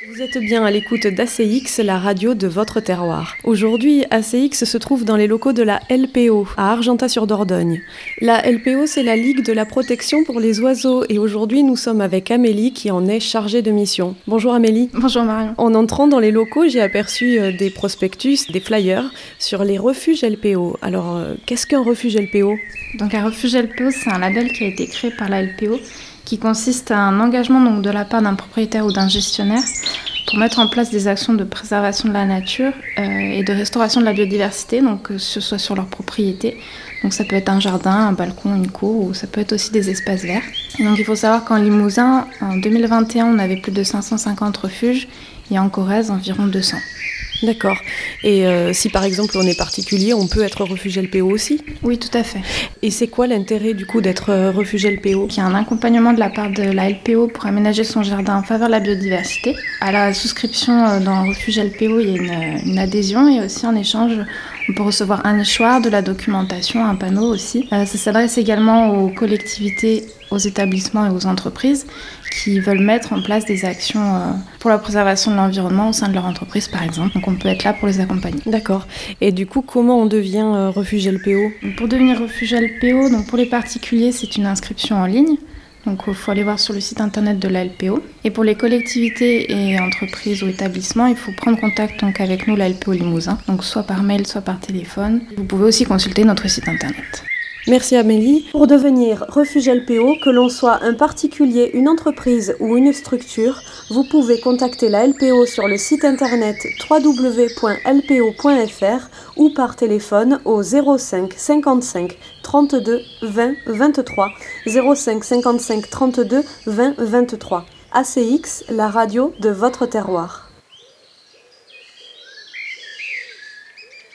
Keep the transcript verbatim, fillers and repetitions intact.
Vous êtes bien à l'écoute d'A C X, la radio de votre terroir. Aujourd'hui, A C X se trouve dans les locaux de la L P O, à Argentat-sur-Dordogne. La L P O, c'est la Ligue de la protection pour les oiseaux, et aujourd'hui, nous sommes avec Amélie, qui en est chargée de mission. Bonjour Amélie. Bonjour Marion. En entrant dans les locaux, j'ai aperçu des prospectus, des flyers, sur les refuges L P O. Alors, euh, qu'est-ce qu'un refuge L P O ? Donc un refuge L P O, c'est un label qui a été créé par la L P O, qui consiste à un engagement donc, de la part d'un propriétaire ou d'un gestionnaire pour mettre en place des actions de préservation de la nature euh, et de restauration de la biodiversité, donc que ce soit sur leur propriété. Donc ça peut être un jardin, un balcon, une cour, ou ça peut être aussi des espaces verts. Et donc il faut savoir qu'en Limousin, en deux mille vingt et un, on avait plus de cinq cent cinquante refuges et en Corrèze, environ deux cents. D'accord. Et euh, si par exemple on est particulier, on peut être refuge L P O aussi ? Oui, tout à fait. Et c'est quoi l'intérêt du coup d'être euh, refuge L P O ? Il y a un accompagnement de la part de la L P O pour aménager son jardin en faveur de la biodiversité. À la souscription dans un refuge L P O, il y a une, une adhésion et aussi en échange, on peut recevoir un échoir, de la documentation, un panneau aussi. Euh, ça s'adresse également aux collectivités, aux établissements et aux entreprises qui veulent mettre en place des actions euh, pour la préservation de l'environnement au sein de leur entreprise, par exemple. Donc on peut être là pour les accompagner. D'accord. Et du coup, comment on devient euh, refuge L P O ? Donc, pour devenir refuge L P O, donc pour les particuliers, c'est une inscription en ligne. Donc il faut aller voir sur le site internet de la L P O. Et pour les collectivités et entreprises ou établissements, il faut prendre contact donc, avec nous, la L P O Limousin, donc soit par mail, soit par téléphone. Vous pouvez aussi consulter notre site internet. Merci Amélie. Pour devenir refuge L P O, que l'on soit un particulier, une entreprise ou une structure, vous pouvez contacter la L P O sur le site internet w w w point l p o point f r ou par téléphone au zéro cinq cinquante-cinq trente-deux vingt vingt-trois zéro cinq cinquante-cinq trente-deux vingt vingt-trois. A C X, la radio de votre terroir.